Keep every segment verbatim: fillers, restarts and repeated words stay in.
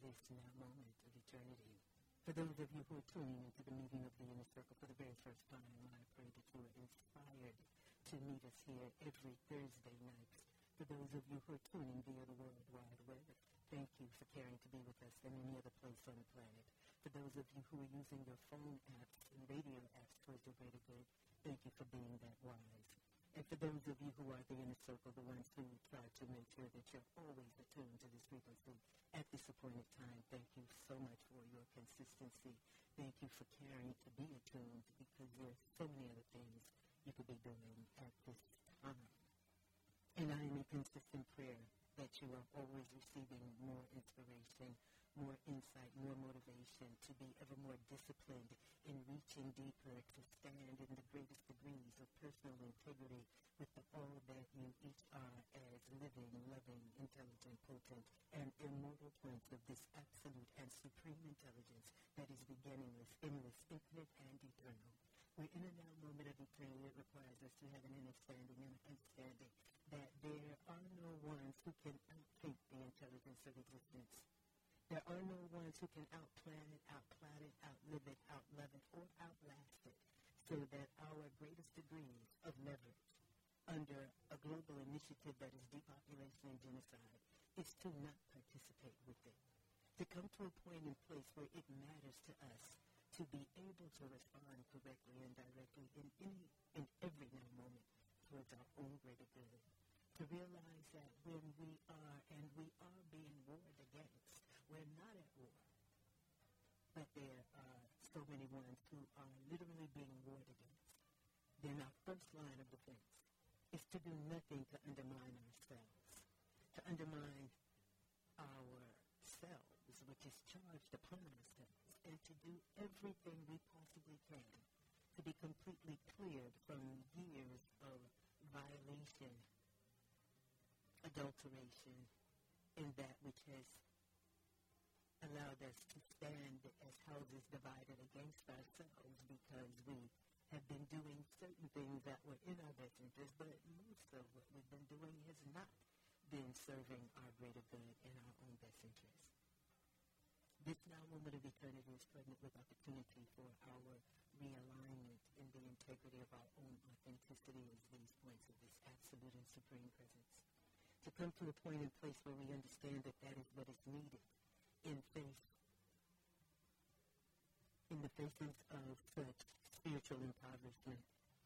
this now moment of eternity. For those of you who are tuning into the meeting of the Inner Circle for the very first time, I pray that you are inspired to meet us here every Thursday night. For those of you who are tuning via the World Wide Web, thank you for caring to be with us than any other place on the planet. For those of you who are using your phone apps and radio apps towards your greater good, thank you for being that wise. And for those of you who are the Inner Circle, the ones who try to make sure that you're always attuned to this frequency at this appointed time, thank you so much for your consistency. Thank you for caring to be attuned, because there are so many other things you could be doing at this time. And I am in consistent prayer that you are always receiving more inspiration, more insight, more motivation to be ever more disciplined in reaching deeper, to stand in the greatest degrees of personal integrity with the all that you each are as living, loving, intelligent, potent, and immortal points of this absolute and supreme intelligence that is beginningless, endless, infinite, and eternal. We're in a now moment of eternity that requires us to have an understanding and an understanding that there are no ones who can outthink the intelligence of existence. There are no ones who can outplan it, outplot it, outlive it, outlove it, or outlast it, so that our greatest degrees of leverage under a global initiative that is depopulation and genocide is to not participate with it. To come to a point in place where it matters to us to be able to respond correctly and directly in any and every now moment towards our own greater good. To realize that when we are, and we are being warred against, we're not at war, but there are so many ones who are literally being warred against. Then our first line of defense is to do nothing to undermine ourselves, to undermine ourselves, which is charged upon ourselves, and to do everything we possibly can to be completely cleared from years of violation, adulteration, in that which has allowed us to stand as houses divided against ourselves, because we have been doing certain things that were in our best interest, but most of what we've been doing has not been serving our greater good and our own best interest. This now moment of eternity is pregnant with opportunity for our realignment in the integrity of our own authenticity as these points of this absolute and supreme presence. To come to a point and place where we understand that that is what is needed in face, in the faces of such spiritual impoverishment,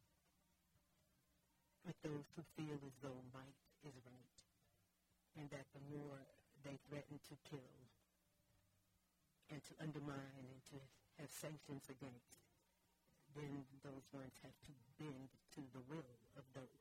with those who feel as though might is right, and that the more they threaten to kill and to undermine and to have sanctions against, then those ones have to bend to the will of those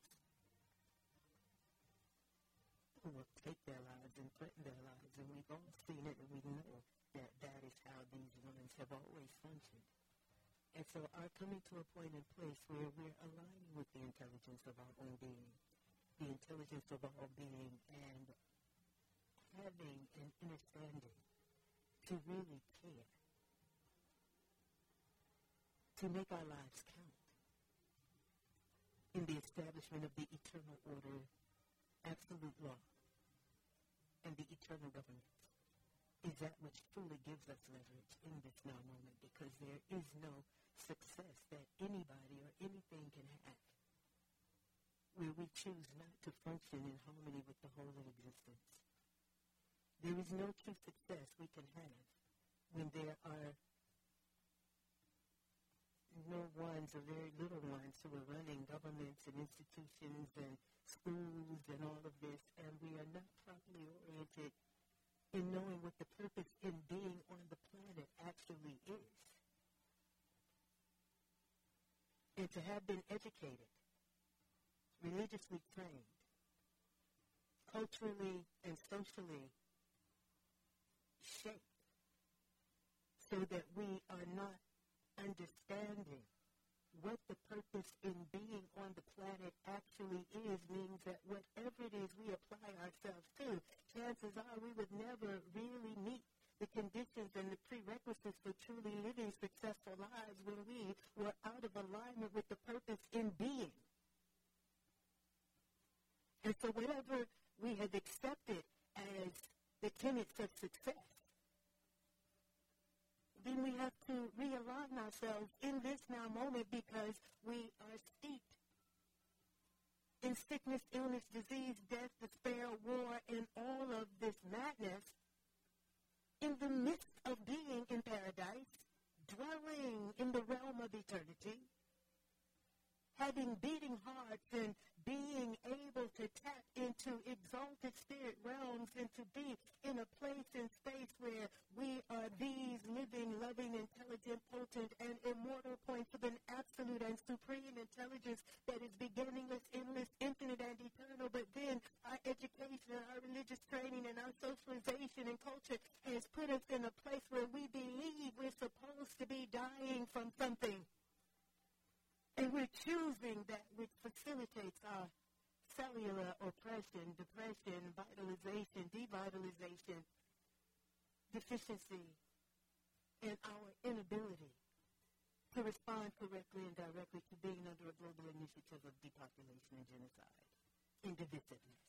who will take their lives and threaten their lives. And we've all seen it, and we know that that is how these ones have always functioned. And so our coming to a point in place where we're aligning with the intelligence of our own being, the intelligence of our being, and having an understanding to really care, to make our lives count in the establishment of the eternal order, absolute law, and the eternal government, is that which truly gives us leverage in this now moment, because there is no success that anybody or anything can have where we choose not to function in harmony with the whole of existence. There is no true success we can have when there are no ones or very little ones who are running governments and institutions and schools and all of this, and we are not properly oriented in knowing what the purpose in being on the planet actually is. And to have been educated, religiously trained, culturally and socially shaped, so that we are not understanding what the purpose in being on the planet actually is, means that whatever it is we apply ourselves to, chances are we would never really meet the conditions and the prerequisites for truly living successful lives when we were out of alignment with the purpose in being. And so whatever we have accepted as the tenets of success, then we have to realign ourselves in this now moment because we are steeped in sickness, illness, disease, death, despair, war, and all of this madness in the midst of being in paradise, dwelling in the realm of eternity, having beating hearts and being able to tap into exalted spirit realms and to be in a place and space where we are these living, loving, intelligent, potent, and immortal points of an absolute and supreme intelligence that is beginningless, endless, infinite, and eternal. But then our education and our religious training and our socialization and culture has put us in a place where we believe we're supposed to be dying from something. And we're choosing that which facilitates our cellular oppression, depression, vitalization, devitalization, deficiency, and our inability to respond correctly and directly to being under a global initiative of depopulation and genocide and divisiveness,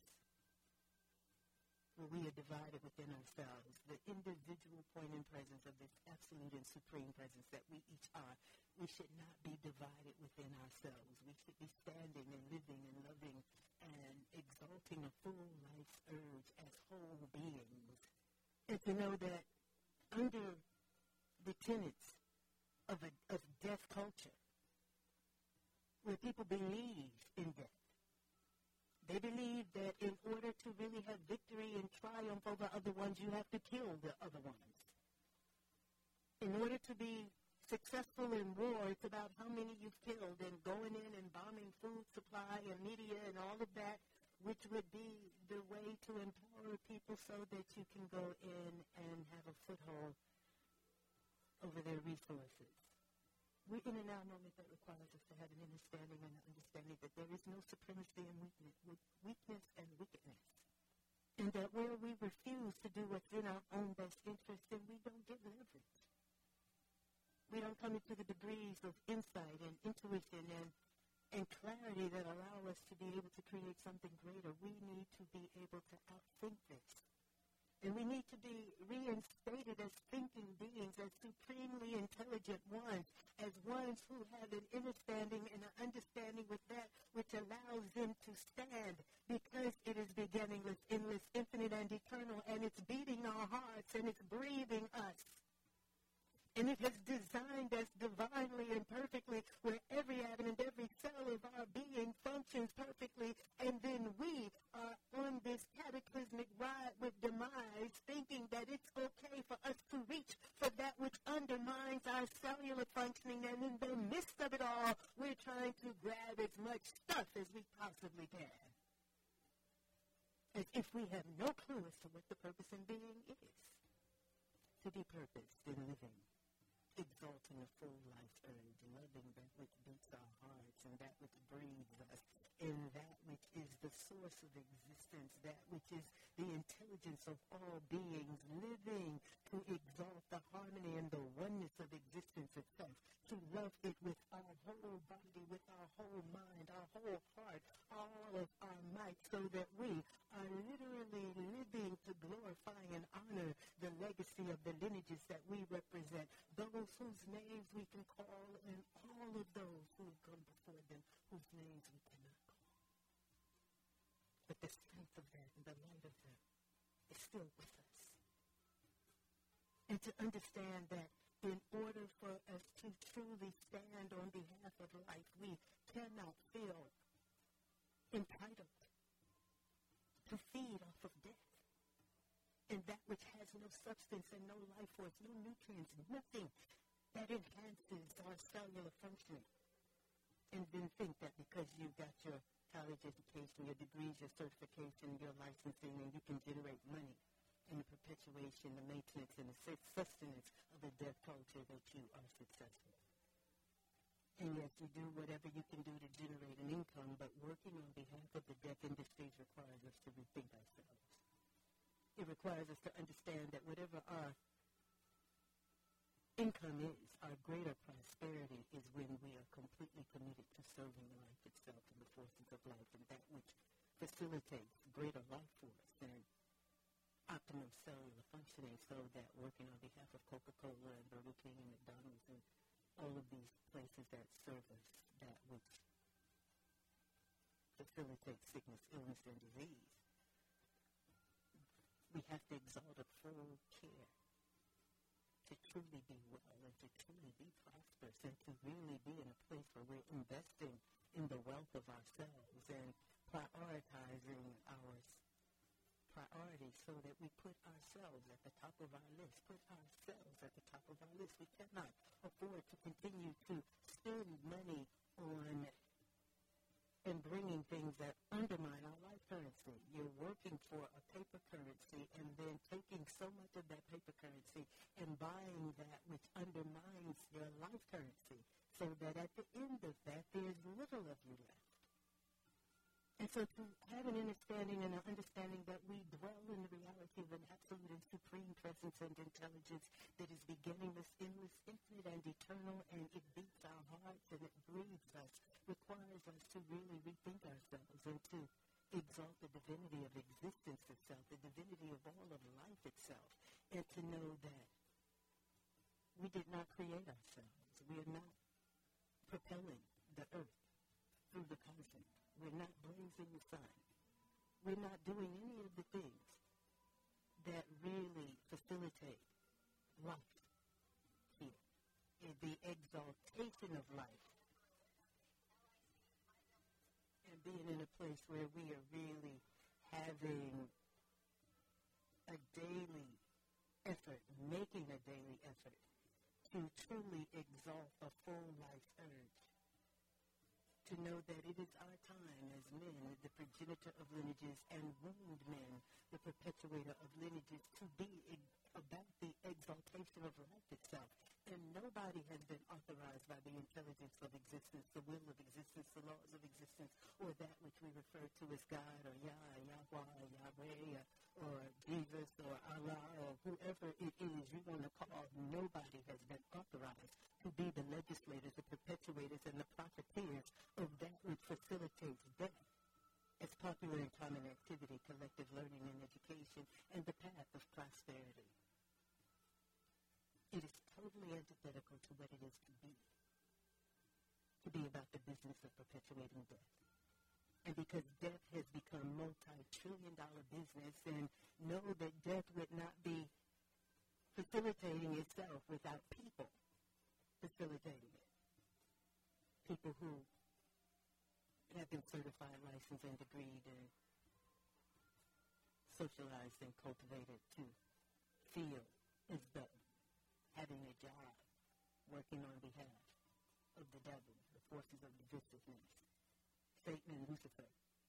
where we are divided within ourselves, the individual point and presence of this absolute and supreme presence that we each are. We should not be divided within ourselves. We should be standing and living and loving and exalting a full life's urge as whole beings. And to know that under the tenets of a of death culture, where people believe in death, they believe that in order to really have victory and triumph over other ones, you have to kill the other ones. In order to be successful in war, it's about how many you've killed and going in and bombing food supply and media and all of that, which would be the way to empower people so that you can go in and have a foothold over their resources. We're in a now moment that requires us to have an understanding and an understanding that there is no supremacy in weakness, weakness and wickedness. And that where we refuse to do what's in our own best interest, then we don't get leverage. We don't come into the degrees of insight and intuition and, and clarity that allow us to be able to create something greater. We need to be able to outthink this. And we need to be reinstated as thinking beings, as supremely intelligent ones, as ones who have an understanding and an understanding with that which allows them to stand because it is beginningless, endless, infinite, and eternal, and it's beating our hearts and it's breathing us. And it has designed us divinely and perfectly, where every atom and every cell of our being functions perfectly, and then we are on this cataclysmic ride with demise, thinking that it's okay for us to reach for that which undermines our cellular functioning, and in the midst of it all, we're trying to grab as much stuff as we possibly can, as if we have no clue as to what the purpose in being is. To be purposed in living, exalting a full life urge, loving that which beats our hearts and that which breathes us, and that which is the source of existence, that which is the intelligence of all beings, living to exalt the harmony and the oneness of existence itself, to love it with our whole body, with our whole mind, our whole heart, all of our might, so that we are literally living to glorify and honor the legacy of the lineages that we represent, those whose names we can call, and all of those who have come before them, whose names we cannot call. But the strength of that and the light of that is still with us. And to understand that in order for us to truly stand on behalf of life, we cannot feel entitled to feed off of death. And that which has no substance and no life force, no nutrients, nothing that enhances our cellular functioning. And then think that because you've got your college education, your degrees, your certification, your licensing, and you can generate money in the perpetuation, the maintenance, and the sustenance of a death culture, that you are successful. And yes, you do whatever you can do to generate an income, but working on behalf of the death industries requires us to rethink ourselves. It requires us to understand that whatever our income is, our greater prosperity is when we are completely committed to serving life itself and the forces of life, and that which facilitates greater life force and optimum cellular function. mentioning, so that working on behalf of Coca-Cola and Burger King and McDonald's and all of these places that serve us, that which facilitates sickness, illness, and disease, we have to exalt a full care to truly be well and to truly be prosperous and to really be in a place where we're investing in the wealth of ourselves and prioritizing our priorities so that we put ourselves at the top of our list, put ourselves at the top of our list. We cannot afford to continue to spend money on and bringing things that undermine our life currency. You're working for a paper currency and then taking so much of that paper currency and buying that which undermines your life currency so that at the end of that, there's little of you left. And so to have an understanding and an understanding that we dwell in the reality of an absolute and supreme presence and intelligence that is beginningless, endless, infinite, and eternal, and it beats our hearts and it breathes us, requires us to really rethink ourselves and to exalt the divinity of existence itself, the divinity of all of life itself, and to know that we did not create ourselves. We are not propelling the earth through the cosmos. We're not blazing the sun. We're not doing any of the things that really facilitate life here. The exaltation of life and being in a place where we are really having a daily effort, making a daily effort to truly exalt a full life urge. To know that it is our time as men, the progenitor of lineages, and wound men, the perpetuator of lineages, to be ex- about the exaltation of life itself. And nobody has been authorized by the intelligence of existence, the will of existence, the laws of existence, or that which we refer to as God, or Yah, Yahweh, Yahweh, or Jesus, or Allah, or whoever it is you want to call. Nobody has been authorized to be the legislators, the perpetuators, and the profiteers of that which facilitates death as popular and common activity, collective learning and education, and the path of prosperity. It is totally antithetical to what it is to be, to be about the business of perpetuating death. And because death has become multi-trillion dollar business, and know that death would not be facilitating itself without people facilitating it. People who have been certified, licensed, and degreed, and socialized and cultivated to feel as though having a job, working on behalf of the devil, the forces of divisiveness, Satan and Lucifer,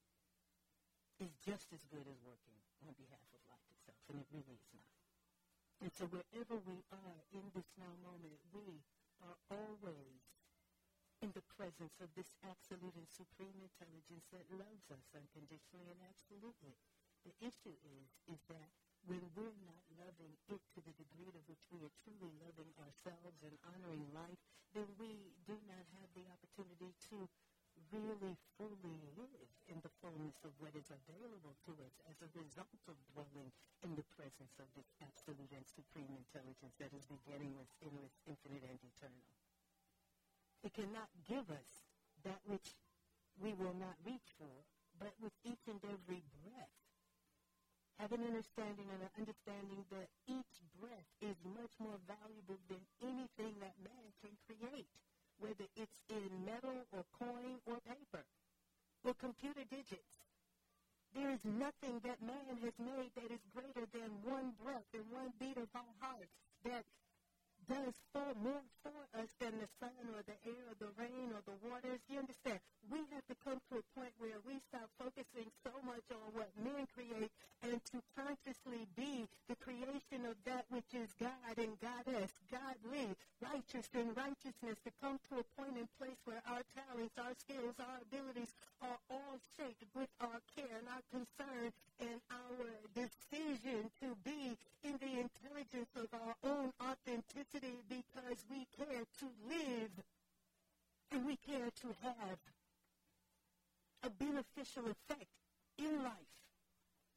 is just as good as working on behalf of life itself, and it really is not. And so wherever we are in this now moment, we are always in the presence of this absolute and supreme intelligence that loves us unconditionally and absolutely. The issue is, is that when we're not loving it to the degree to which we are truly loving ourselves and honoring life, then we do not have the opportunity to really fully live in the fullness of what is available to us as a result of dwelling in the presence of this absolute and supreme intelligence that is beginningless, endless, infinite, and eternal. It cannot give us that which we will not reach for, but with each and every breath, have an understanding and an understanding that each breath is much more valuable than anything that man can create, whether it's in metal or coin or paper or computer digits. There is nothing that man has made that is greater than one breath and one beat of our heart that does far more for us than the sun or the air or the rain or the waters. You understand? We have to come to a point where we stop focusing so much on what men create and to consciously be the creation of that which is God and Goddess, godly, righteous and righteousness, to come to a point and place where our talents, our skills, our abilities are all shaped with our care and our concern and our decision to be in the intelligence of our own authenticity, because we care to live and we care to have a beneficial effect in life.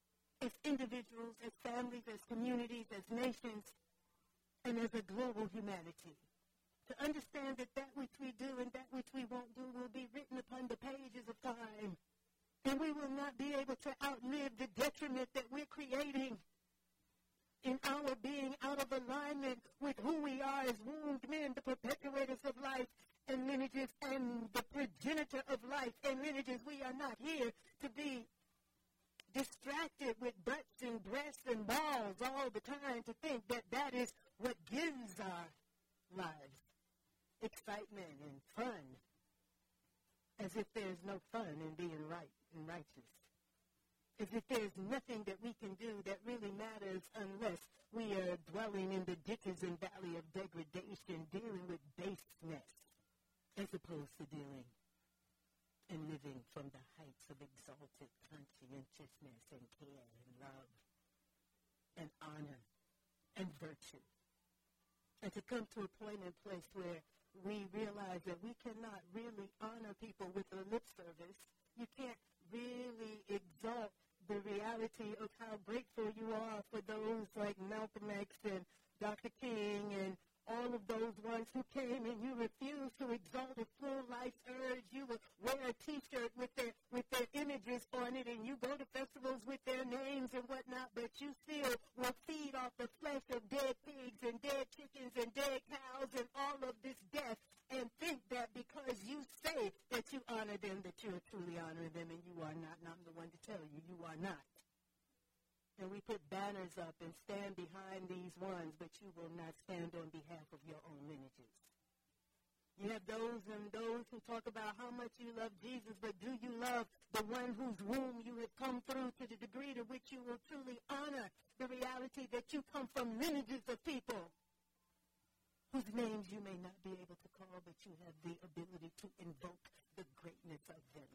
as individuals, as families, as communities, as nations, and as a global humanity. To understand that that which we do and that which we won't do will be written upon the pages of time. And we will not be able to outlive the detriment that we're creating in our being out of alignment with who we are as wombed men, the perpetuators of life and lineages, and the progenitor of life and lineages. We are not here to be distracted with butts and breasts and balls all the time, to think that that is what gives our lives excitement and fun, as if there's no fun in being right and righteous, as if there's nothing that we can do that really matters unless we are dwelling in the ditches and valley of degradation, dealing with baseness, as opposed to dealing and living from the heights of exalted conscientiousness and care and love and honor and virtue. And to come to a point and place where we realize that we cannot really honor people with a lip service. You can't really exalt the reality of how grateful you are for those like Malcolm X and Doctor King and all of those ones who came, and you refuse to exalt a full life's urge. You will wear a T-shirt with their with their images on it, and you go to festivals with their names and whatnot, but you still will feed off the flesh of dead pigs and dead chickens and dead cows and all of this death, and think that because you say that you honor them, that you are truly honoring them, and you are not. And I'm the one to tell you, you are not. And we put banners up and stand behind these ones, but you will not stand on behalf of your own lineages. You have those and those who talk about how much you love Jesus, but do you love the one whose womb you have come through, to the degree to which you will truly honor the reality that you come from lineages of people whose names you may not be able to call, but you have the ability to invoke the greatness of them,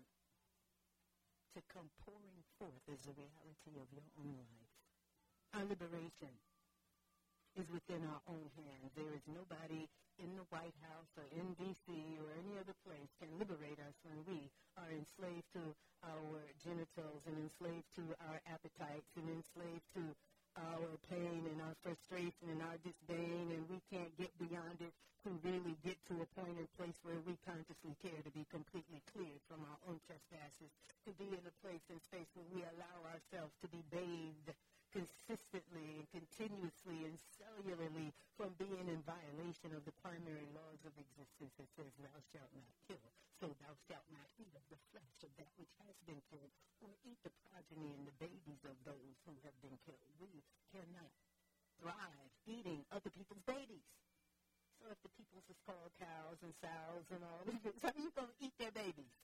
to come pouring forth as the reality of your own life. Our liberation is within our own hands. There is nobody in the White House or in D C or any other place can liberate us when we are enslaved to our genitals and enslaved to our appetites and enslaved to our pain and our frustration and our disdain, and we can't get beyond it to really get to a point and place where we consciously care to be completely cleared from our own trespasses, to be in a place and space where we allow ourselves to be bathed consistently and continuously and cellularly from being in violation of the primary laws of existence that says thou shalt not kill, so thou shalt not eat of the flesh of that which has been killed, or eat the progeny and the babies of those who have been killed. We cannot thrive eating other people's babies. So if the people's is called cows and sows and all of this, how are you going to eat their babies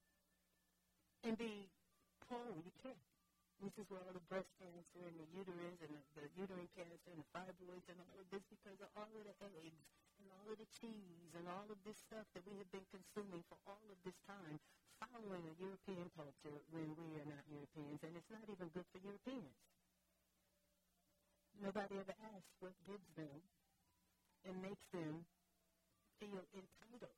and be whole? You can't. This is where all the breast cancer and the uterus and the, the uterine cancer and the fibroids and all of this, because of all of the eggs and all of the cheese and all of this stuff that we have been consuming for all of this time, following a European culture when we are not Europeans, and it's not even good for Europeans. Nobody ever asks what gives them and makes them feel entitled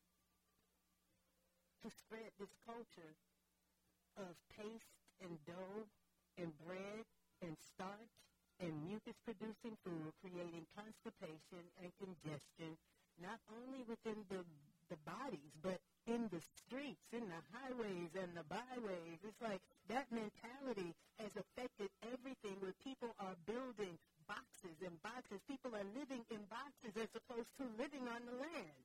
to spread this culture of paste and dough and bread and starch and mucus-producing food, creating constipation and congestion, not only within the, the bodies, but in the streets, in the highways and the byways. It's like that mentality has affected everything, where people are building boxes and boxes. People are living in boxes as opposed to living on the land.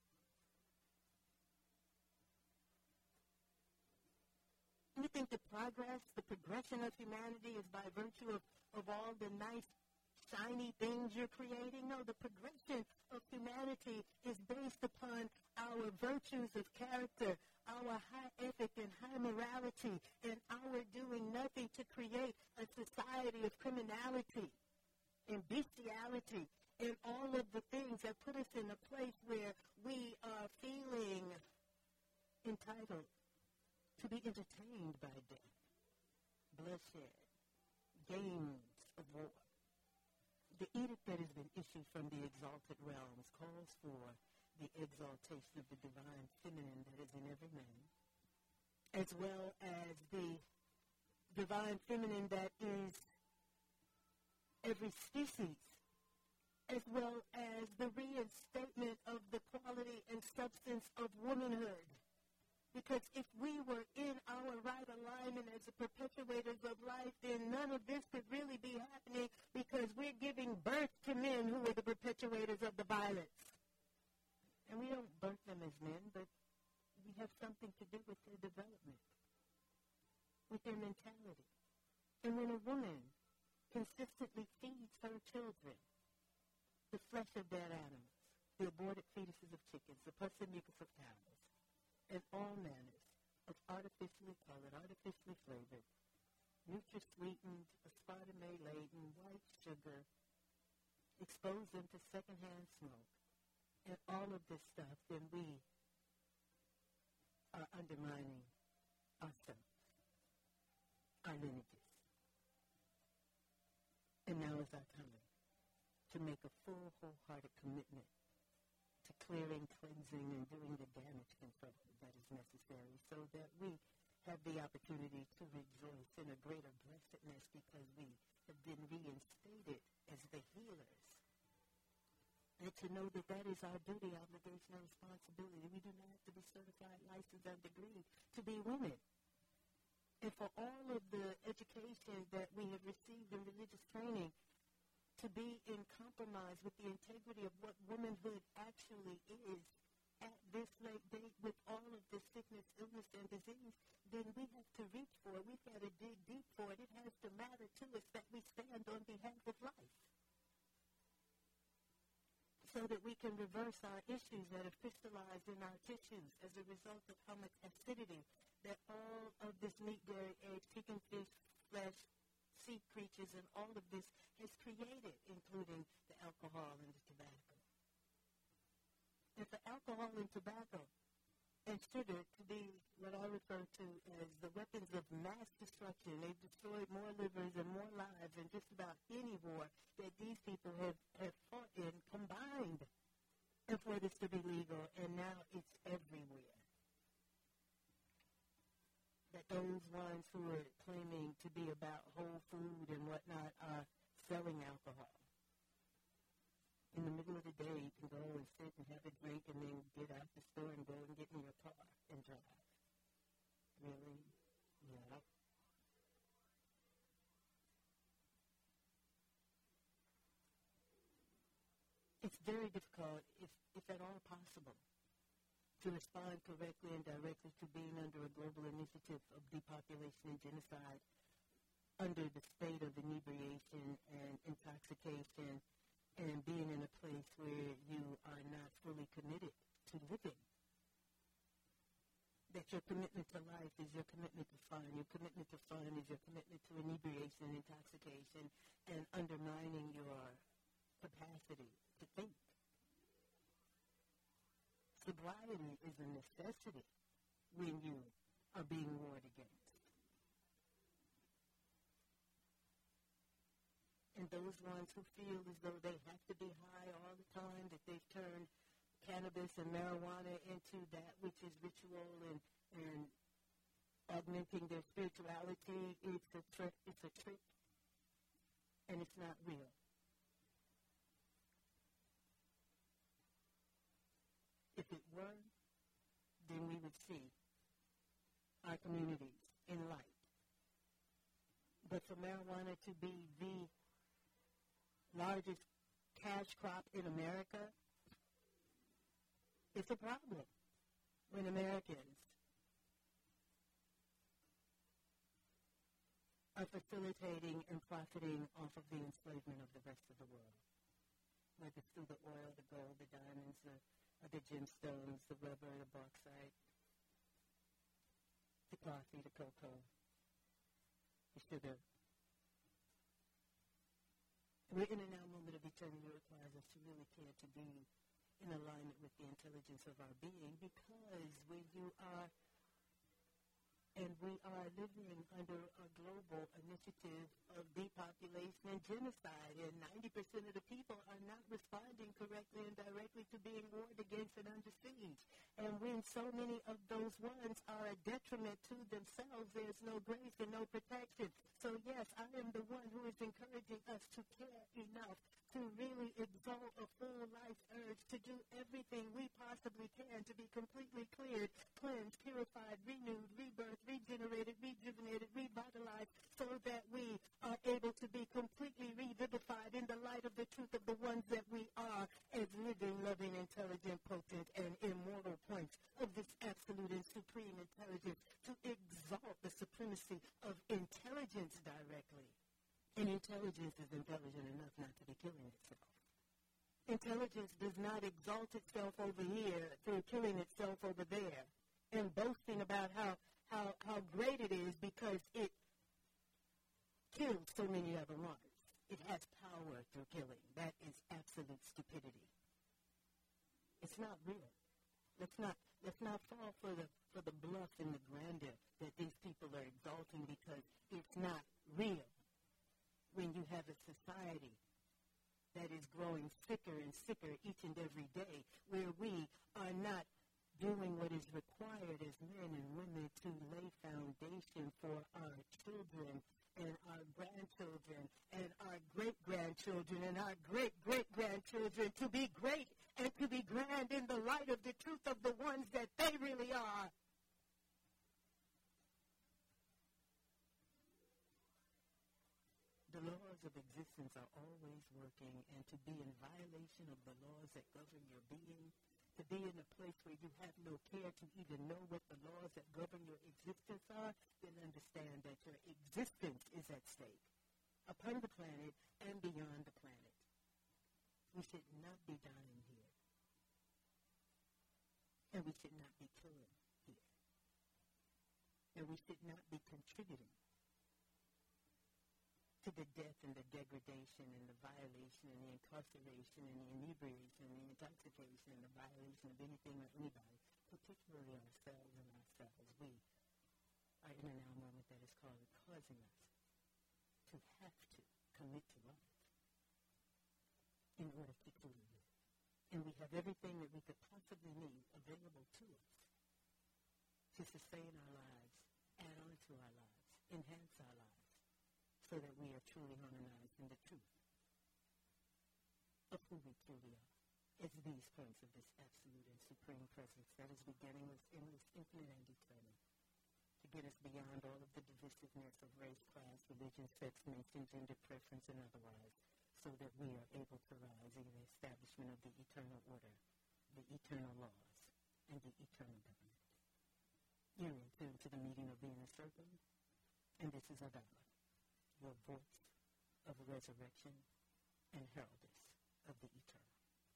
You think the progress, the progression of humanity is by virtue of, of all the nice, shiny things you're creating? No, the progression of humanity is based upon our virtues of character, our high ethic and high morality, and our doing nothing to create a society of criminality and bestiality and all of the things that put us in a place where we are feeling entitled to be entertained by death, bloodshed, games of war. The edict that has been issued from the exalted realms calls for the exaltation of the divine feminine that is in every man, as well as the divine feminine that is every species, as well as the reinstatement of the quality and substance of womanhood. Because if we were in our right alignment as the perpetuators of life, then none of this could really be happening, because we're giving birth to men who are the perpetuators of the violence. And we don't birth them as men, but we have something to do with their development, with their mentality. And when a woman consistently feeds her children the flesh of dead animals, the aborted fetuses of chickens, the pus and mucus of cows, and all manners of artificially colored, artificially flavored, nutri-sweetened, aspartame-laden, white sugar, expose them to secondhand smoke, and all of this stuff, then we are undermining ourselves, our lineages. And now is our time to make a full, wholehearted commitment to clearing, cleansing, and doing the damage control that is necessary, so that we have the opportunity to rejoice in a greater blessedness, because we have been reinstated as the healers. And to know that that is our duty, obligation, and responsibility. We do not have to be certified, licensed, and degree to be women. And for all of the education that we have received in religious training, to be in compromise with the integrity of what womanhood actually is at this late date, with all of the sickness, illness, and disease, then we have to reach for it. We've got to dig deep for it. It has to matter to us that we stand on behalf of life, so that we can reverse our issues that have crystallized in our tissues as a result of how much acidity that all of this meat, dairy, eggs, chicken, fish, flesh, sea creatures, and all of this has created, including the alcohol and the tobacco. And for alcohol and tobacco and sugar to be what I refer to as the weapons of mass destruction, they've destroyed more livers and more lives than just about any war that these people have, have fought in combined, and for this to be legal, and now it's everywhere. That those ones who are claiming to be about whole food and whatnot are selling alcohol. In the middle of the day, you can go and sit and have a drink and then get out the store and go and get in your car and drive. Really? Yeah. It's very difficult, if, if at all possible, to respond correctly and directly to being under a global initiative of depopulation and genocide, under the state of inebriation and intoxication, and being in a place where you are not fully committed to living. That your commitment to life is your commitment to fun, your commitment to fun is your commitment to inebriation and intoxication, and undermining your capacity to think. Sobriety is a necessity when you are being warred against. And those ones who feel as though they have to be high all the time, that they've turned cannabis and marijuana into that which is ritual and, and augmenting their spirituality, it's a trick, it's a trick, and it's not real. If it were, then we would see our communities in light. But for marijuana to be the largest cash crop in America, it's a problem when Americans are facilitating and profiting off of the enslavement of the rest of the world, whether through the oil, the gold, the diamonds, the Are the gemstones, the rubber, the bauxite, the coffee, the cocoa, the sugar. We're in a now moment of eternity that requires us to really care to be in alignment with the intelligence of our being, because when you are, and we are living under a global initiative of depopulation and genocide, and ninety percent of the people are not responding correctly and directly to being warred against and under siege. And when so many of those ones are a detriment to themselves, there's no grace and no protection. So, yes, I am the one who is encouraging us to care enough to really exalt a full life urge to do everything we possibly can to be completely cleared, cleansed, purified, renewed, rebirthed, regenerated, rejuvenated, revitalized, so that we are able to be completely revivified in the light of the truth of the ones that we are as living, loving, intelligent, potent, and immortal points of this absolute and supreme intelligence, to exalt the supremacy of intelligence directly. And intelligence is intelligent enough not to be killing itself. Intelligence does not exalt itself over here through killing itself over there and boasting about how, how, how great it is because it kills so many other ones. It has power through killing. That is absolute stupidity. It's not real. Let's not let's not fall for the for the bluff and the grandeur that these people are exalting, because it's not real. When you have a society that is growing sicker and sicker each and every day, where we are not doing what is required as men and women to lay foundation for our children and our grandchildren and our great-grandchildren and our great-great-grandchildren to be great and to be grand in the light of the truth of the ones that they really are. The laws of existence are always working, and to be in violation of the laws that govern your being, to be in a place where you have no care to even know what the laws that govern your existence are, then understand that your existence is at stake upon the planet and beyond the planet. We should not be dying here, and we should not be killing here, and we should not be contributing to the death and the degradation and the violation and the incarceration and the inebriation and the intoxication and the violation of anything or anybody, particularly ourselves and ourselves. We are in a now moment that is called causing us to have to commit to life in order to truly live. And we have everything that we could possibly need available to us to sustain our lives, add on to our lives, enhance our lives, so that we are truly harmonized in the truth of who we truly are. It's these points of this absolute and supreme presence that is beginningless, endless, infinite, and eternal, to get us beyond all of the divisiveness of race, class, religion, sex, nation, gender, preference, and otherwise, so that we are able to rise in the establishment of the eternal order, the eternal laws, and the eternal government. You're in tune to the meeting of the inner circle, and this is Adama, your voice of resurrection and heraldess of the eternal.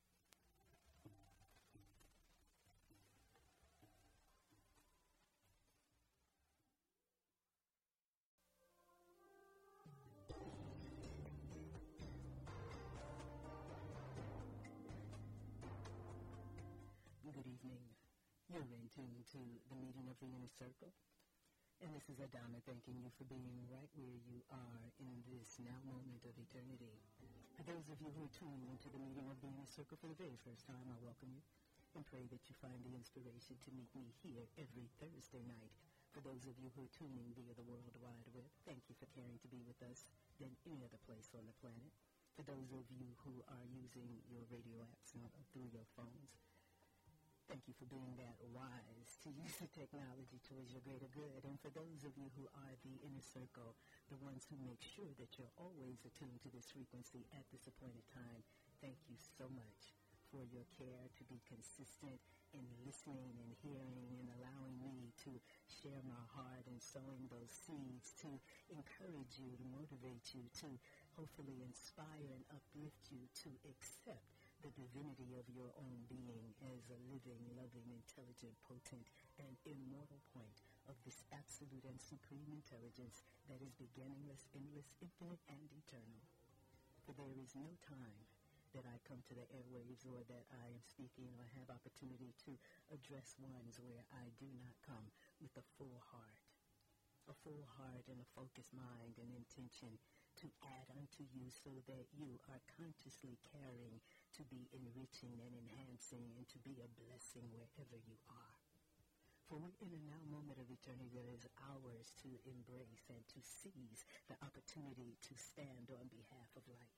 Good evening. You're in tune to the meeting of the inner circle. And this is Adama thanking you for being right where you are in this now moment of eternity. For those of you who are tuning into the meeting of the inner circle for the very first time, I welcome you and pray that you find the inspiration to meet me here every Thursday night. For those of you who are tuning via the World Wide Web, thank you for caring to be with us than any other place on the planet. For those of you who are using your radio apps uh, through your phones, thank you for being that wise to use the technology towards your greater good. And for those of you who are the inner circle, the ones who make sure that you're always attuned to this frequency at this appointed time, thank you so much for your care to be consistent in listening and hearing and allowing me to share my heart and sowing those seeds to encourage you, to motivate you, to hopefully inspire and uplift you to accept the divinity of your own being as a living, loving, intelligent, potent, and immortal point of this absolute and supreme intelligence that is beginningless, endless, infinite, and eternal. For there is no time that I come to the airwaves or that I am speaking or have opportunity to address ones where I do not come with a full heart, a full heart and a focused mind and intention to add unto you so that you are consciously carrying to be enriching and enhancing and to be a blessing wherever you are. For we're in a now moment of eternity that is ours to embrace and to seize the opportunity to stand on behalf of light.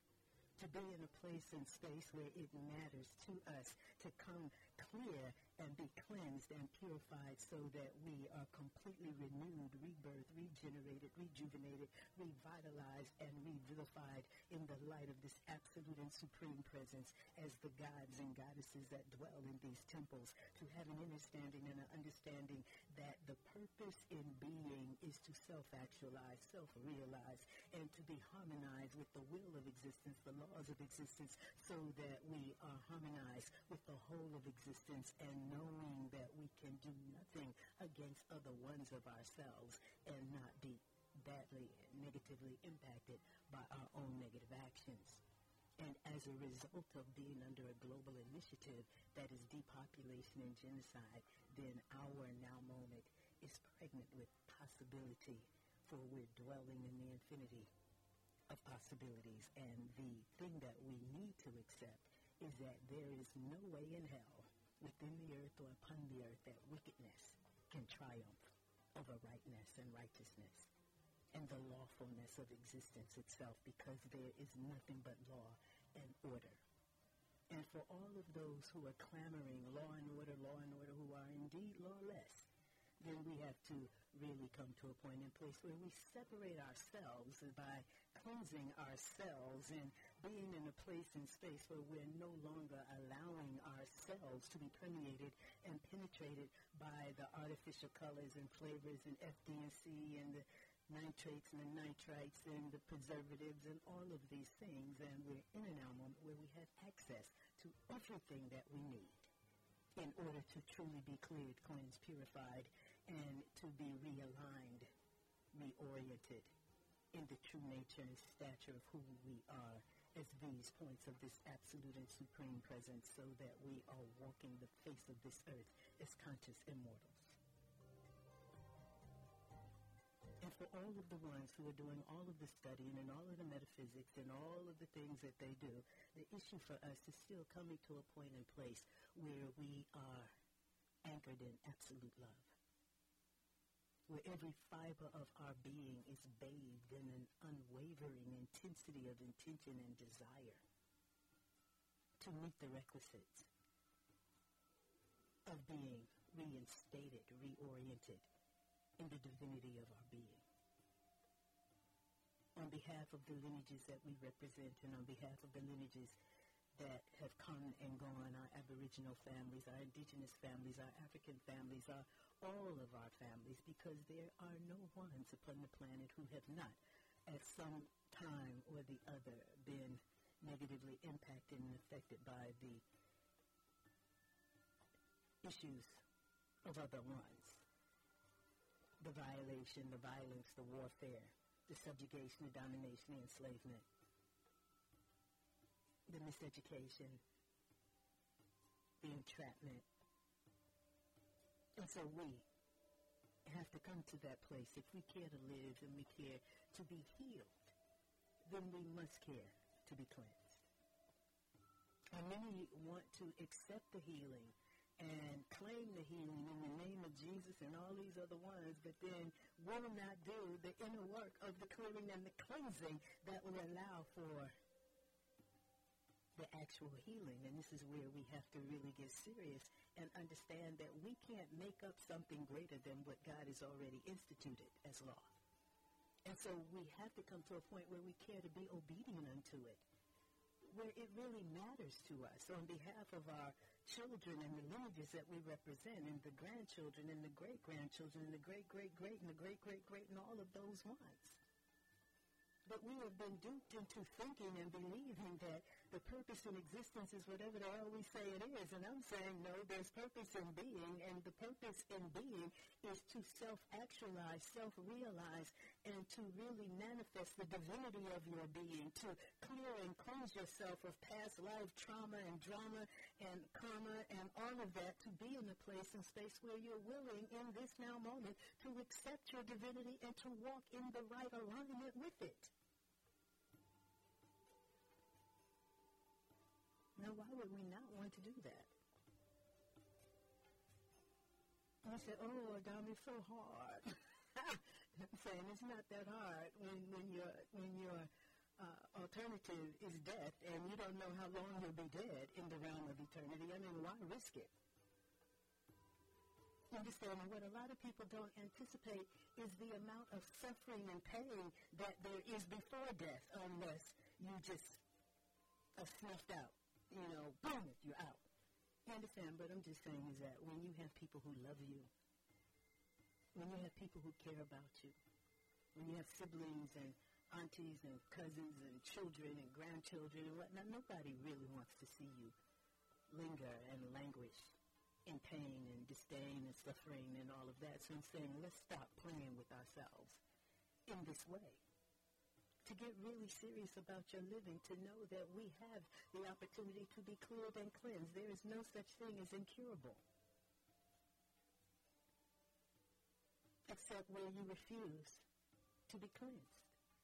To be in a place and space where it matters to us to come clear and be cleansed and purified so that we are completely renewed, rebirthed, regenerated, rejuvenated, revitalized, and revivified in the light of this absolute and supreme presence as the gods and goddesses that dwell in these temples, to have an understanding and an understanding that the purpose in being is to self-actualize, self-realize, and to be harmonized with the will of existence, the laws of existence, so that we are harmonized with the whole of existence, and knowing that we can do nothing against other ones of ourselves and not be badly and negatively impacted by our own negative actions. And as a result of being under a global initiative that is depopulation and genocide, then our now moment is pregnant with possibility, for we're dwelling in the infinity of possibilities. And the thing that we need to accept is that there is no way in hell within the earth or upon the earth that wickedness can triumph over rightness and righteousness and the lawfulness of existence itself, because there is nothing but law and order. And for all of those who are clamoring law and order, law and order, who are indeed lawless, then we have to really come to a point in place where we separate ourselves by cleansing ourselves and being in a place and space where we're no longer allowing ourselves to be permeated and penetrated by the artificial colors and flavors and F D and C and the nitrates and the nitrites and the preservatives and all of these things. And we're in a now moment where we have access to everything that we need in order to truly be cleared, cleansed, purified, and to be realigned, reoriented in the true nature and stature of who we are as these points of this absolute and supreme presence, so that we are walking the face of this earth as conscious immortals. And for all of the ones who are doing all of the studying and all of the metaphysics and all of the things that they do, the issue for us is still coming to a point and place where we are anchored in absolute love, where every fiber of our being is bathed in an unwavering intensity of intention and desire to meet the requisites of being reinstated, reoriented in the divinity of our being. On behalf of the lineages that we represent, and on behalf of the lineages that have come and gone, our Aboriginal families, our Indigenous families, our African families, our, all of our families, because there are no ones upon the planet who have not, at some time or the other, been negatively impacted and affected by the issues of other ones. The violation, the violence, the warfare, the subjugation, the domination, the enslavement, the miseducation, the entrapment. And so we have to come to that place. If we care to live and we care to be healed, then we must care to be cleansed. And many want to accept the healing and claim the healing in the name of Jesus and all these other ones, but then will not do the inner work of the clearing and the cleansing that will allow for the actual healing. And this is where we have to really get serious and understand that we can't make up something greater than what God has already instituted as law. And so we have to come to a point where we care to be obedient unto it, where it really matters to us on behalf of our children and the lineages that we represent, and the grandchildren and the great-grandchildren and the great-great-great and the great-great-great and all of those ones. But we have been duped into thinking and believing that the purpose in existence is whatever they always say it is. And I'm saying, no, there's purpose in being, and the purpose in being is to self-actualize, self-realize, and to really manifest the divinity of your being, to clear and cleanse yourself of past life trauma and drama and karma and all of that, to be in a place and space where you're willing in this now moment to accept your divinity and to walk in the right alignment with it. Now, why would we not want to do that? And I said, oh, Adam, it's so hard. I'm saying it's not that hard when, when your when your uh, alternative is death and you don't know how long you'll be dead in the realm of eternity. I mean, why risk it? Understanding what a lot of people don't anticipate is the amount of suffering and pain that there is before death, unless you just are snuffed out. You know, boom, you're out. You understand? But I'm just saying is that when you have people who love you, when you have people who care about you, when you have siblings and aunties and cousins and children and grandchildren and whatnot, nobody really wants to see you linger and languish in pain and disdain and suffering and all of that. So I'm saying let's stop playing with ourselves in this way. To get really serious about your living, to know that we have the opportunity to be cleared and cleansed. There is no such thing as incurable, except where you refuse to be cleansed.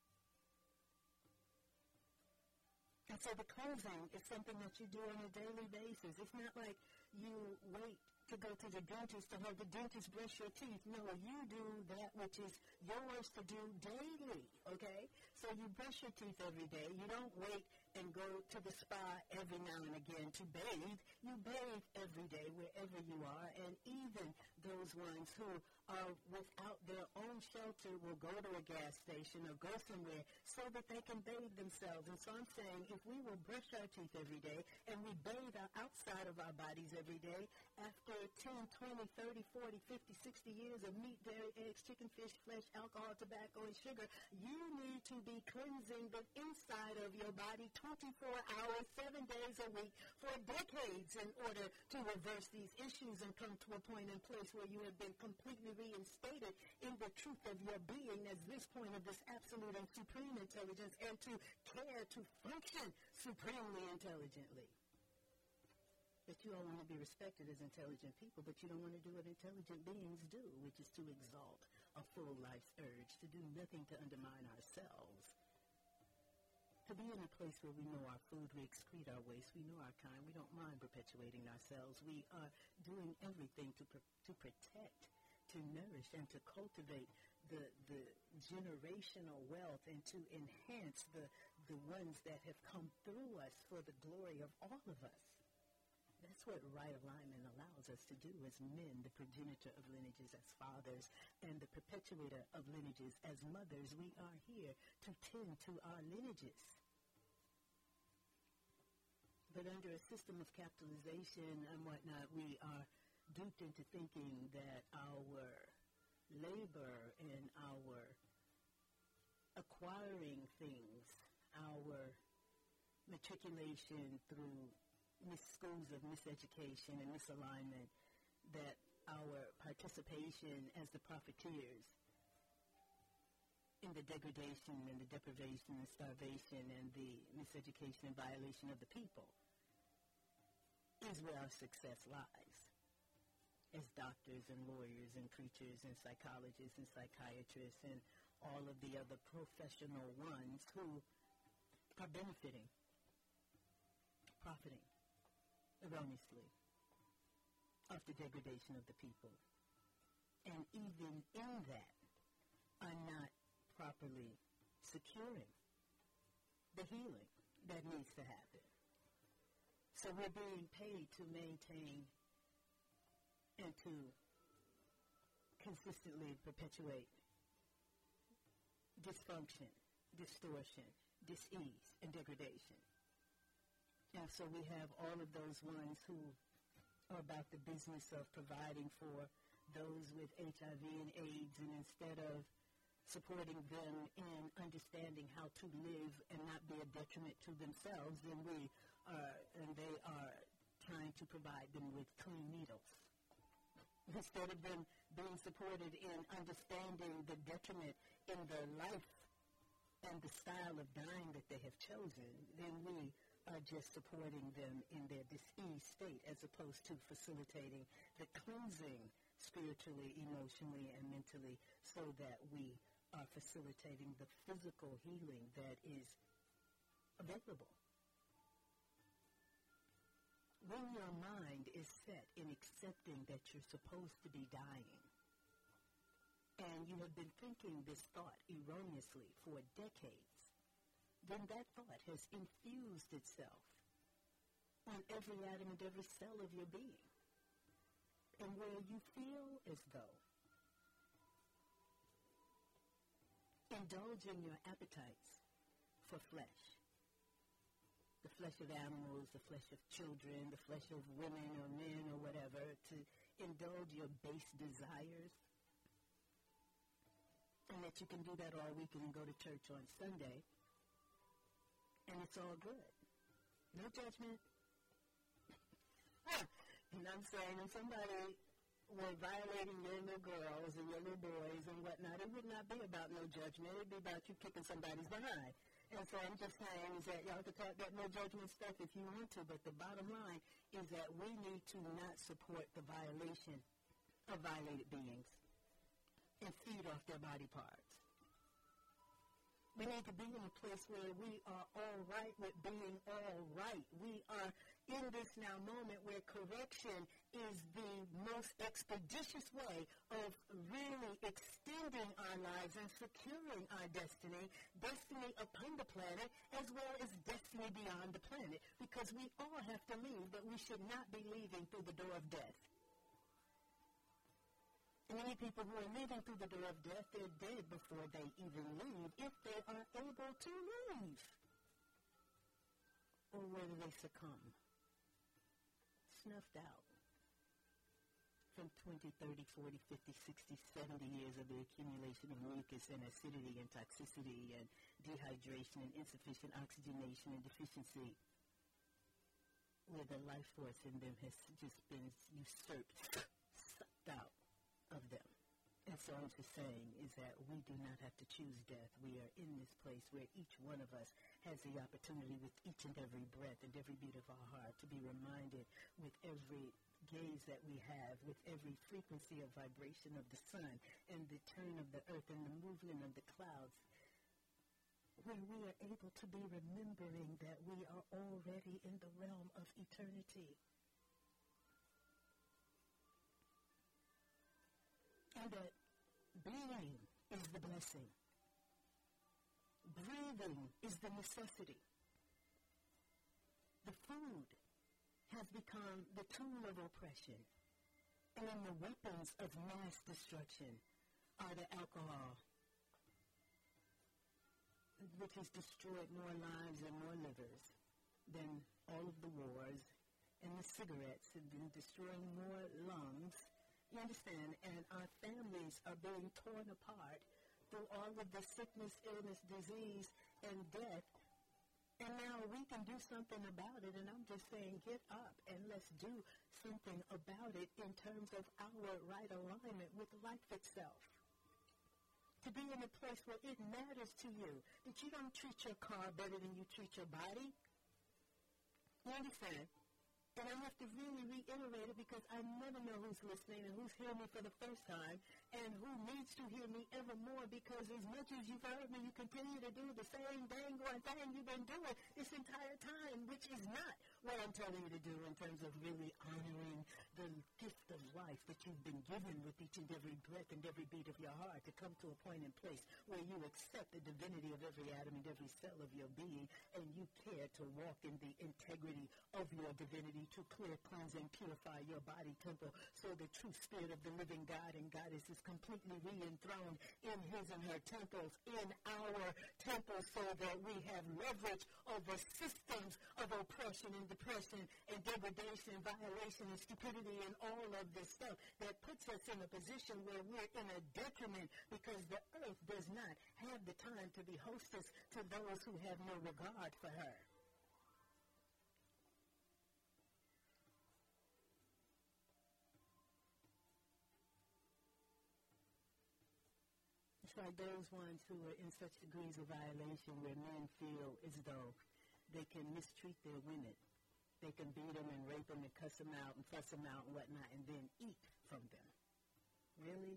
And so the cleansing is something that you do on a daily basis. It's not like you wait to go to the dentist to have the dentist brush your teeth. No, you do that which is yours to do daily, okay? So you brush your teeth every day. You don't wait and go to the spa every now and again to bathe. You bathe every day wherever you are, and even those ones who are without their own shelter will go to a gas station or go somewhere so that they can bathe themselves. And so I'm saying if we will brush our teeth every day and we bathe our outside of our bodies every day, after ten, twenty, thirty, forty, fifty, sixty years of meat, dairy, eggs, chicken, fish, flesh, alcohol, tobacco, and sugar, you need to be cleansing the inside of your body twenty-four hours, seven days a week for decades in order to reverse these issues and come to a point and place where you have been completely reinstated in the truth of your being as this point of this absolute and supreme intelligence, and to care to function supremely intelligently. That you all want to be respected as intelligent people, but you don't want to do what intelligent beings do, which is to exalt a full life's urge, to do nothing to undermine ourselves. To be in a place where we know our food, we excrete our waste, we know our kind, we don't mind perpetuating ourselves. We are doing everything to pr- to protect, to nourish, and to cultivate the, the generational wealth and to enhance the, the ones that have come through us for the glory of all of us. That's what right alignment allows us to do as men, the progenitor of lineages as fathers, and the perpetuator of lineages as mothers. We are here to tend to our lineages. But under a system of capitalization and whatnot, we are duped into thinking that our labor and our acquiring things, our matriculation through mis- schools of miseducation and misalignment, that our participation as the profiteers in the degradation and the deprivation and starvation and the miseducation and violation of the people is where our success lies as doctors and lawyers and preachers and psychologists and psychiatrists and all of the other professional ones who are benefiting, profiting erroneously of the degradation of the people. And even in that are not properly securing the healing that needs to happen. So we're being paid to maintain and to consistently perpetuate dysfunction, distortion, dis-ease, and degradation. And so we have all of those ones who are about the business of providing for those with H I V and AIDS, and instead of supporting them in understanding how to live and not be a detriment to themselves, then we are, and they are trying to provide them with clean needles. Instead of them being supported in understanding the detriment in the life and the style of dying that they have chosen, then we are just supporting them in their dis-ease state as opposed to facilitating the cleansing spiritually, emotionally, and mentally, so that we are facilitating the physical healing that is available. when your mind is set in accepting that you're supposed to be dying, and you have been thinking this thought erroneously for decades, then that thought has infused itself on every atom and every cell of your being. And where you feel as though indulging your appetites for flesh, the flesh of animals, the flesh of children, the flesh of women or men or whatever, to indulge your base desires, and that you can do that all week and go to church on Sunday, and it's all good. No judgment. And I'm saying if somebody were violating your little girls and your little boys and whatnot, it would not be about no judgment. It would be about you kicking somebody's behind. And so I'm just saying is that y'all can talk that no judgment stuff if you want to, but the bottom line is that we need to not support the violation of violated beings and feed off their body parts. We need to be in a place where we are all right with being all right. We are in this now moment where correction is the most expeditious way of really extending our lives and securing our destiny, destiny upon the planet, as well as destiny beyond the planet, because we all have to leave, but we should not be leaving through the door of death. Many people who are leaving through the door of death, they're dead before they even leave, if they are able to leave. Or whether they succumb. Snuffed out. From twenty, thirty, forty, fifty, sixty, seventy years of the accumulation of mucus and acidity and toxicity and dehydration and insufficient oxygenation and deficiency, where the life force in them has just been usurped, sucked out of them. And so I'm just saying is that we do not have to choose death. We are in this place where each one of us has the opportunity with each and every breath and every beat of our heart to be reminded with every gaze that we have, with every frequency of vibration of the sun and the turn of the earth and the movement of the clouds, when we are able to be remembering that we are already in the realm of eternity. And that being is the blessing. Breathing is the necessity. The food has become the tool of oppression. And then the weapons of mass destruction are the alcohol, which has destroyed more lives and more livers than all of the wars, and the cigarettes have been destroying more lungs. You understand? And our families are being torn apart through all of the sickness, illness, disease, and death. And now we can do something about it. And I'm just saying, get up and let's do something about it in terms of our right alignment with life itself. To be in a place where it matters to you that you don't treat your car better than you treat your body. You understand? And I have to really reiterate it because I never know who's listening and who's hearing me for the first time and who needs to hear me ever more, because as much as you've heard me, you continue to do the same dang one thing you've been doing this entire time, which is not what I'm telling you to do in terms of really honoring the gift of life that you've been given with each and every breath and every beat of your heart, to come to a point in place where you accept the divinity of every atom and every cell of your being, and you care to walk in the integrity of your divinity, to clear, cleanse, and purify your body temple, so the true spirit of the living God and Goddess is completely re-enthroned in his and her temples, in our temples, so that we have leverage over systems of oppression and depression and degradation, violation and stupidity and all of this stuff that puts us in a position where we're in a detriment, because the earth does not have the time to be hostess to those who have no regard for her. It's like those ones who are in such degrees of violation where men feel as though they can mistreat their women. They can beat them and rape them and cuss them out and fuss them out and whatnot, and then eat from them. Really?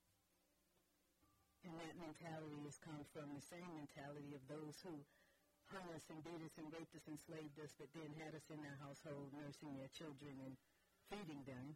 And that mentality has come from the same mentality of those who hung us and beat us and raped us and enslaved us, but then had us in their household, nursing their children and feeding them,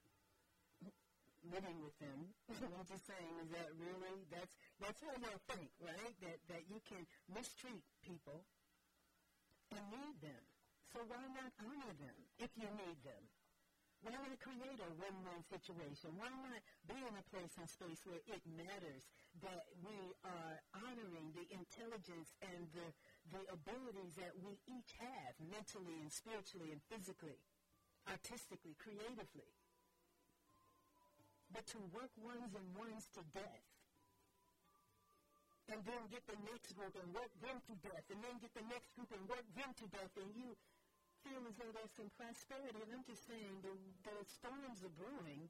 living with them. I'm just saying, is that really, that's that's how y'all think, right? That that you can mistreat people and need them. So why not honor them if you need them? Why not create a win-win situation? Why not be in a place and space where it matters that we are honoring the intelligence and the, the abilities that we each have mentally and spiritually and physically, artistically, creatively? But to work ones and ones to death, and then get the next group and work them to death, and then get the next group and work them to death, and you feel as though there's some prosperity. And I'm just saying, the, the storms are brewing.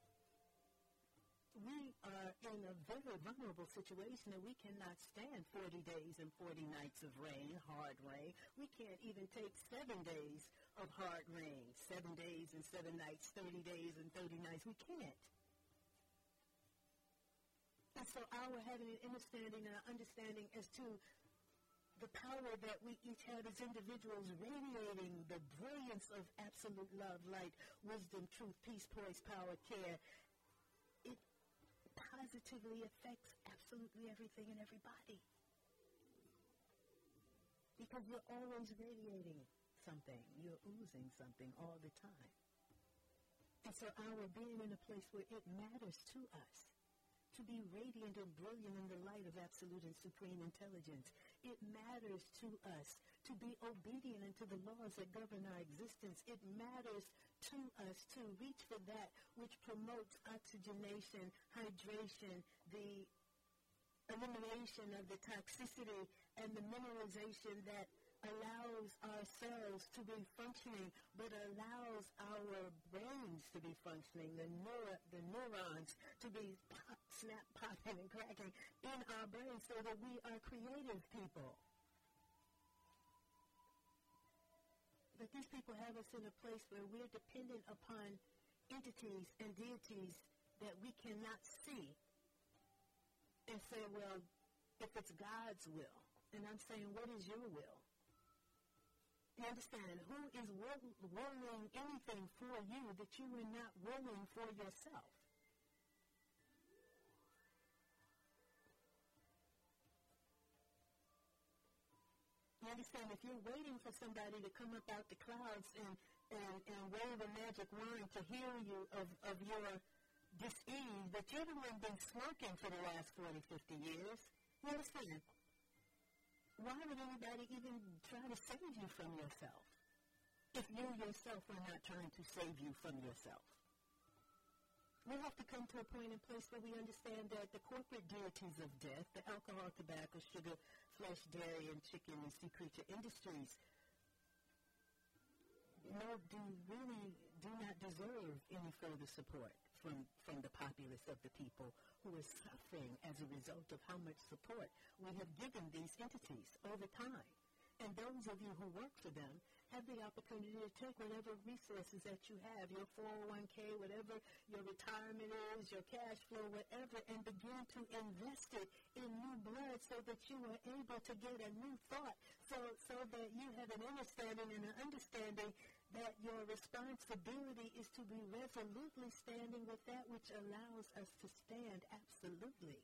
We are in a very vulnerable situation that we cannot stand forty days and forty nights of rain, hard rain. We can't even take seven days of hard rain, seven days and seven nights, thirty days and thirty nights. We can't. And so our having an understanding and an understanding as to the power that we each have as individuals, radiating the brilliance of absolute love, light, wisdom, truth, peace, poise, power, care, it positively affects absolutely everything and everybody. Because you're always radiating something. You're oozing something all the time. And so our being in a place where it matters to us to be radiant and brilliant in the light of absolute and supreme intelligence. It matters to us to be obedient unto the laws that govern our existence. It matters to us to reach for that which promotes oxygenation, hydration, the elimination of the toxicity and the mineralization that allows our cells to be functioning, but allows our brains to be functioning, the, neuro, the neurons to be pop, snap, popping, and cracking in our brains so that we are creative people. But these people have us in a place where we're dependent upon entities and deities that we cannot see and say, well, if it's God's will, and I'm saying, what is your will? You understand? Who is will, willing anything for you that you are not willing for yourself? You understand? If you're waiting for somebody to come up out the clouds and, and, and wave a magic wand to heal you of, of your dis-ease, that you're the one been smoking for the last forty, fifty years, you understand? Why would anybody even try to save you from yourself if you yourself are not trying to save you from yourself? We have to come to a point and place where we understand that the corporate deities of death, the alcohol, tobacco, sugar, flesh, dairy, and chicken and sea creature industries, no, do really do not deserve any further support from, from the populace of the people who are suffering as a result of how much support we have given these entities over time. And those of you who work for them have the opportunity to take whatever resources that you have, your four oh one k, whatever your retirement is, your cash flow, whatever, and begin to invest it in new blood so that you are able to get a new thought, so, so that you have an understanding and an understanding that your responsibility is to be resolutely standing with that which allows us to stand absolutely.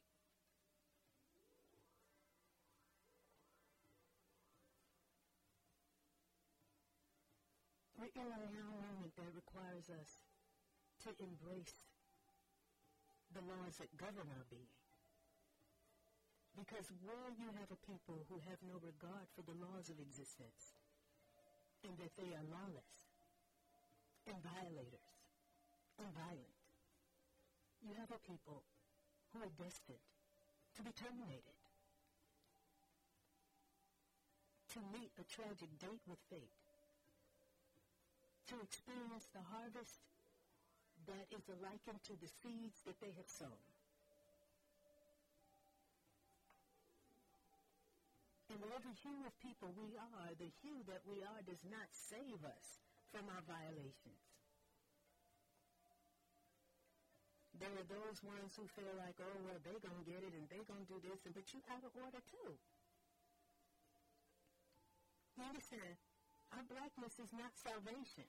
We're in a now moment that requires us to embrace the laws that govern our being. Because where you have a people who have no regard for the laws of existence, and that they are lawless, and violators, and violent, you have a people who are destined to be terminated, to meet a tragic date with fate, to experience the harvest that is likened to the seeds that they have sown. And whatever hue of people we are, the hue that we are does not save us from our violations. There are those ones who feel like, oh, well, they're going to get it and they're going to do this, but you're out of order too. understand? Our blackness is not salvation.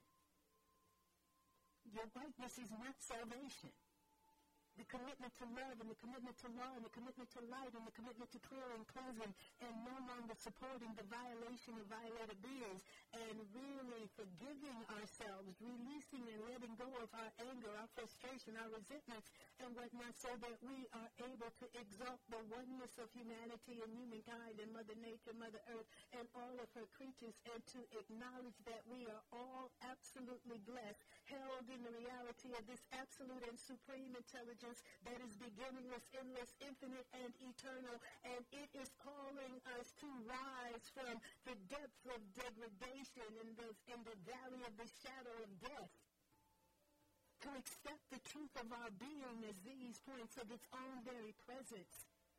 Your whiteness is not salvation. The commitment to love and the commitment to law and the commitment to light and the commitment to clearing, cleansing, and no longer supporting the violation of violated beings, and really forgiving ourselves, releasing and letting go of our anger, our frustration, our resentments, and whatnot, so that we are able to exalt the oneness of humanity and humankind and Mother Nature, Mother Earth, and all of her creatures, and to acknowledge that we are all absolutely blessed, held in the reality of this absolute and supreme intelligence that is beginningless, endless, infinite, and eternal, and it is calling us to rise from the depths of degradation in the, in the valley of the shadow of death, to accept the truth of our being as these points of its own very presence,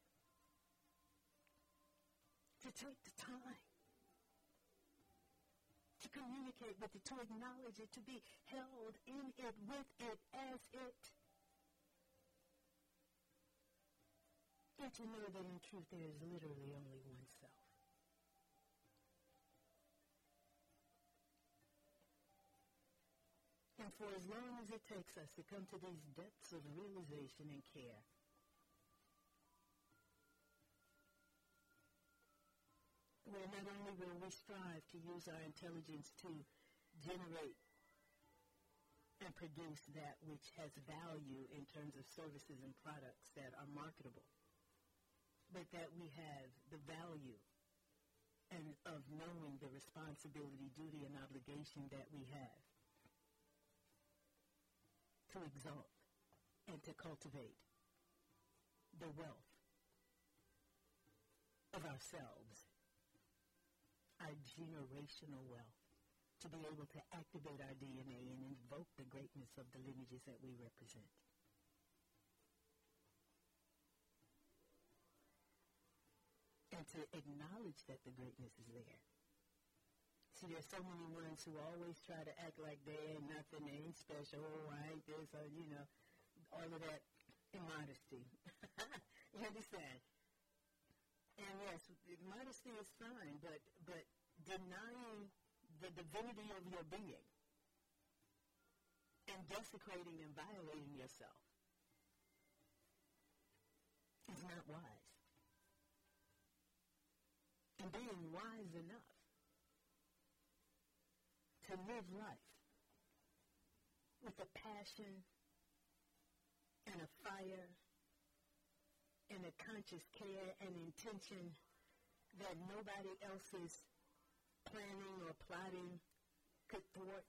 to take the time to communicate with it, to acknowledge it, to be held in it, with it, as it, and to know that in truth there is literally only one self. And for as long as it takes us to come to these depths of realization and care, where not only will we strive to use our intelligence to generate and produce that which has value in terms of services and products that are marketable, but that we have the value and of knowing the responsibility, duty, and obligation that we have to exalt and to cultivate the wealth of ourselves, our generational wealth, to be able to activate our D N A and invoke the greatness of the lineages that we represent. And to acknowledge that the greatness is there. See, there's so many ones who always try to act like they ain't nothing, they ain't special, oh, I ain't this, or, you know, all of that immodesty. You understand? And yes, modesty is fine, but, but denying the divinity of your being and desecrating and violating yourself is not wise. And being wise enough to live life with a passion and a fire and a conscious care and intention that nobody else's planning or plotting could thwart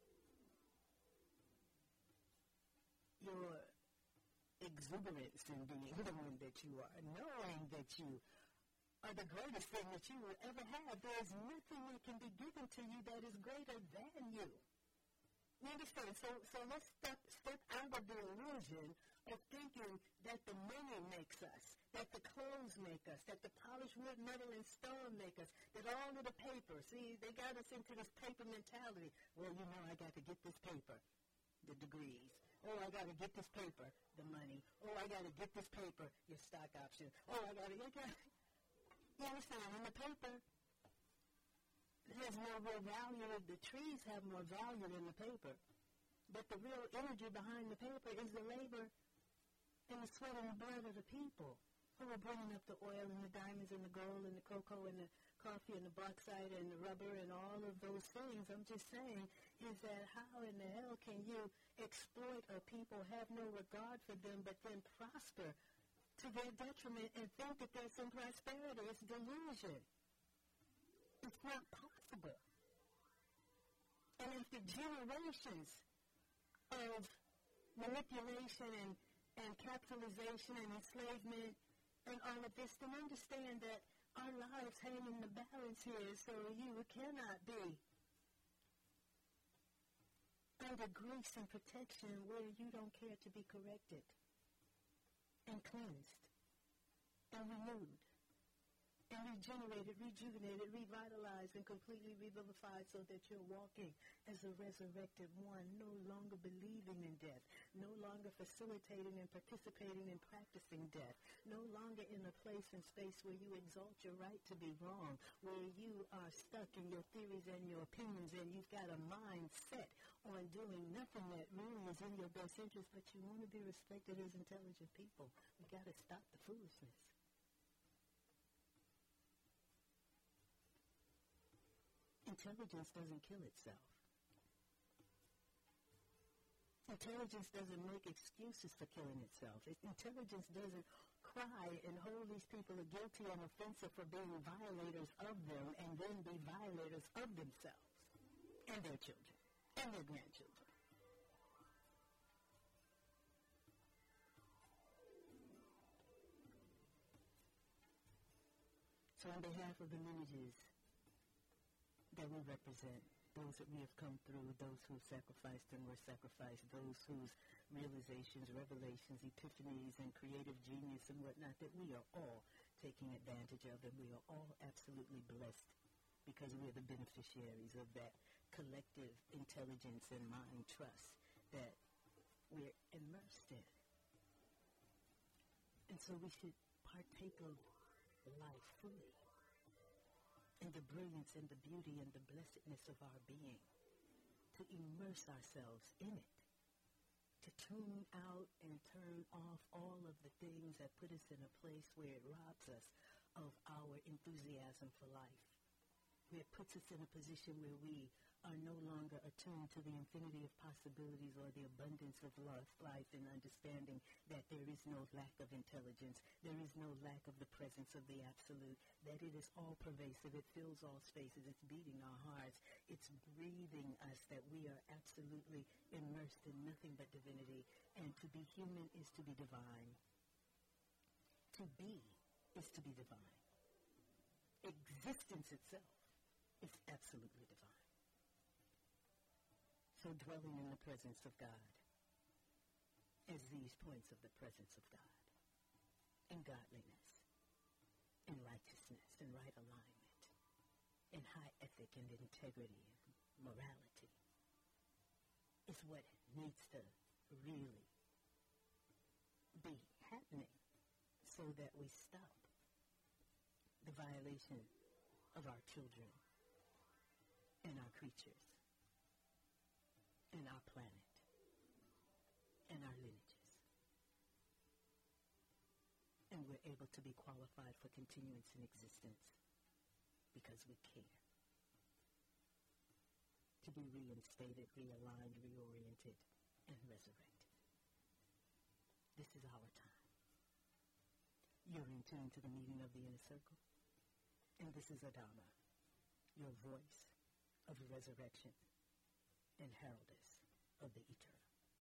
your exuberance in being the one that you are, knowing that you are the greatest thing that you will ever have. There is nothing that can be given to you that is greater than you. You understand? So, so let's step, step out of the illusion of thinking that the money makes us, that the clothes make us, that the polished wood, metal, and stone make us, that all of the paper, see, they got us into this paper mentality. Well, you know, I got to get this paper, the degrees. Oh, I got to get this paper, the money. Oh, I got to get this paper, your stock option. Oh, I got to get that. You understand? In the paper, there's no real value. The trees have more value than the paper. But the real energy behind the paper is the labor and the sweat and the blood of the people who are bringing up the oil and the diamonds and the gold and the cocoa and the coffee and the bauxite and the rubber and all of those things. I'm just saying is that how in the hell can you exploit a people, have no regard for them, but then prosper to their detriment and think that there's some prosperity? It's delusion. It's not possible. And after generations of manipulation and, and capitalization and enslavement and all of this, then understand that our lives hang in the balance here, so you cannot be under grace and protection where you don't care to be corrected and cleansed and renewed and regenerated, rejuvenated, revitalized, and completely revivified so that you're walking as a resurrected one, no longer believing in death, no longer facilitating and participating in practicing death, no longer in a place and space where you exalt your right to be wrong, where you are stuck in your theories and your opinions and you've got a mind set on doing nothing that really is in your best interest, but you want to be respected as intelligent people. We got to stop the foolishness. Intelligence doesn't kill itself. Intelligence doesn't make excuses for killing itself. It, intelligence doesn't cry and hold these people guilty and offensive for being violators of them and then be violators of themselves and their children and their grandchildren. So on behalf of the lineages that we represent, those that we have come through, those who sacrificed and were sacrificed, those whose realizations, revelations, epiphanies, and creative genius and whatnot, that we are all taking advantage of, and we are all absolutely blessed because we are the beneficiaries of that collective intelligence and mind trust that we're immersed in. And so we should partake of life fully, and the brilliance and the beauty and the blessedness of our being, to immerse ourselves in it, to tune out and turn off all of the things that put us in a place where it robs us of our enthusiasm for life, where it puts us in a position where we are no longer attuned to the infinity of possibilities or the abundance of life, life and understanding that there is no lack of intelligence, there is no lack of the presence of the absolute, that it is all pervasive, it fills all spaces, it's beating our hearts, it's breathing us, that we are absolutely immersed in nothing but divinity, and to be human is to be divine. To be is to be divine. Existence itself is absolutely divine. So dwelling in the presence of God as these points of the presence of God, in godliness, in righteousness, in right alignment, in high ethic and integrity and morality, is what needs to really be happening so that we stop the violation of our children and our creatures and our planet and our lineages. And we're able to be qualified for continuance in existence because we care. To be reinstated, realigned, reoriented, and resurrected. This is our time. You're in tune to the meeting of the inner circle. And this is Adama, your voice of resurrection and heraldess of the eternal.